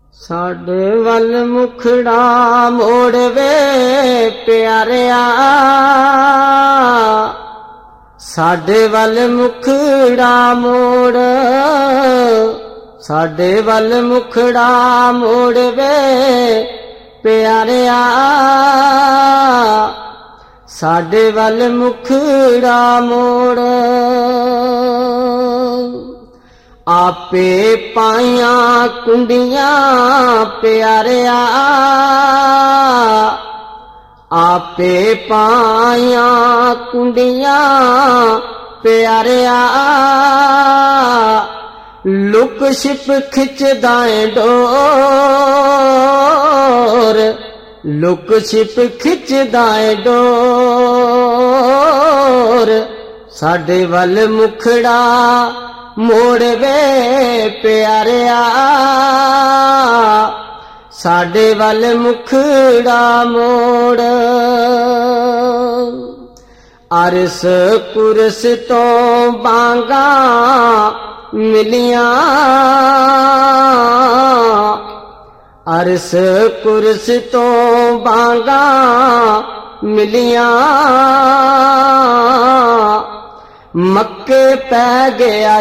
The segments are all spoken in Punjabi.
ਸਾਡੇ ਵੱਲ ਮੁਖੜਾ ਮੋੜ ਵੇ ਪਿਆਰਿਆ, ਸਾਡੇ ਵੱਲ ਮੁਖੜਾ ਮੋੜ, ਸਾਡੇ ਵੱਲ ਮੁਖੜਾ ਮੋੜ ਵੇ ਪਿਆਰਿਆ, ਸਾਡੇ ਵੱਲ ਮੁਖੜਾ ਮੋੜ। ਆਪੇ ਪਾਈਆਂ ਕੁੰਡੀਆਂ ਪਿਆਰਿਆ, ਆਪੇ ਪਾਈਆਂ ਕੁੰਡੀਆਂ ਪਿਆਰਿਆ, ਲੁਕ ਛਿਪ ਖਿੱਚਦਾ ਏ ਡੋਰ, ਲੁਕ ਛਿਪ ਖਿੱਚਦਾ ਏ ਡੋਰ। ਸਾਡੇ ਵੱਲ ਮੁਖੜਾ ਮੋੜ ਵੇ ਪਿਆਰਿਆ, ਸਾਡੇ ਵੱਲ ਮੁਖੜਾ ਮੋੜ। ਅਰਸ ਕੁਰਸ ਤੋਂ ਬਾਂਗਾ ਮਿਲੀਆਂ, ਅਰਸ ਕੁਰਸ ਤੋਂ ਬਾਂਗਾ ਮਿਲੀਆਂ, ਮੱਕੇ ਪੈ ਗਿਆ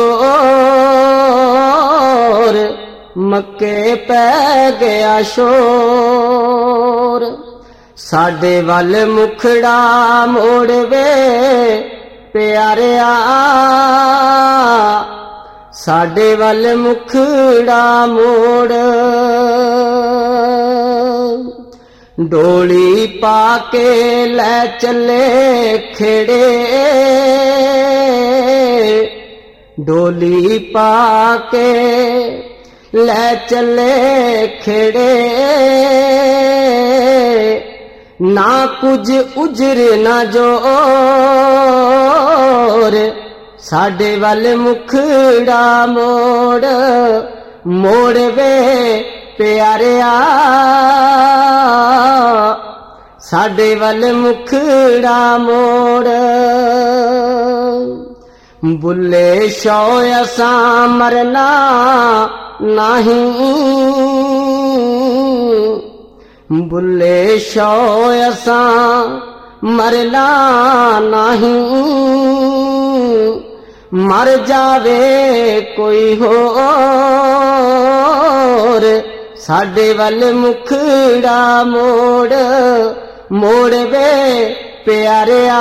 ਸ਼ੋਰ, ਮੱਕੇ ਪੈ ਗਿਆ ਸ਼ੋਰ। ਸਾਡੇ ਵੱਲ ਮੁਖੜਾ ਮੋੜ ਵੇ ਪਿਆਰਿਆ, ਸਾਡੇ ਵੱਲ ਮੁਖੜਾ ਮੋੜ। ਡੋਲੀ ਪਾ ਕੇ ਲੈ ਚੱਲੇ ਖੇੜੇ, ਡੋਲੀ ਪਾ ਕੇ ਲੈ ਚੱਲੇ ਖੇੜੇ, ਨਾ ਕੁਝ ਉਜਰ ਨਾ ਜੋਰ। ਸਾਡੇ ਵੱਲ ਮੁਖੜਾ ਮੋੜ, ਮੋੜ ਵੇ ਪਿਆਰਿਆ, ਸਾਡੇ ਵੱਲ ਮੁਖੜਾ ਮੋੜ। ਬੁੱਲੇ ਸ਼ੌ ਅਸਾਂ ਮਰਨਾ ਨਹੀਂ, ਬੁੱਲੇ ਸ਼ੌ ਅਸਾਂ ਮਰਨਾ ਨਹੀਂ, ਮਰ ਜਾਵੇ ਕੋਈ ਹੋਰ। ਸਾਡੇ ਵੱਲ ਮੁਖੜਾ ਮੋੜ, ਮੋੜ ਵੇ ਪਿਆਰਿਆ,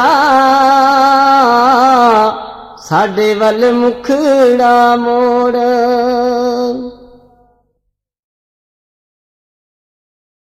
ਸਾਡੇ ਵੱਲ ਮੁਖੜਾ ਮੋੜ।